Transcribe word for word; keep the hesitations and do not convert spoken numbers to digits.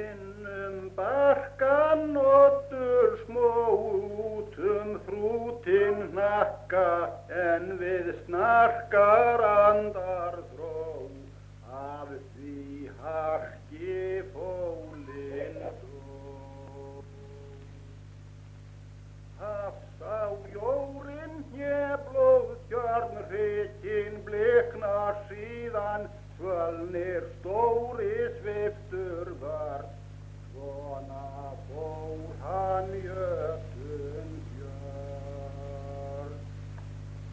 Innum barkan oddur smó út um þrútinn hnakka en við snarkar andar þró af því harki fólinn dró. Hafs á jórinn hér blóðtjörn hrykinn bliknar síðan svölnir stóri sviptur vörn, svona fór hann jörn.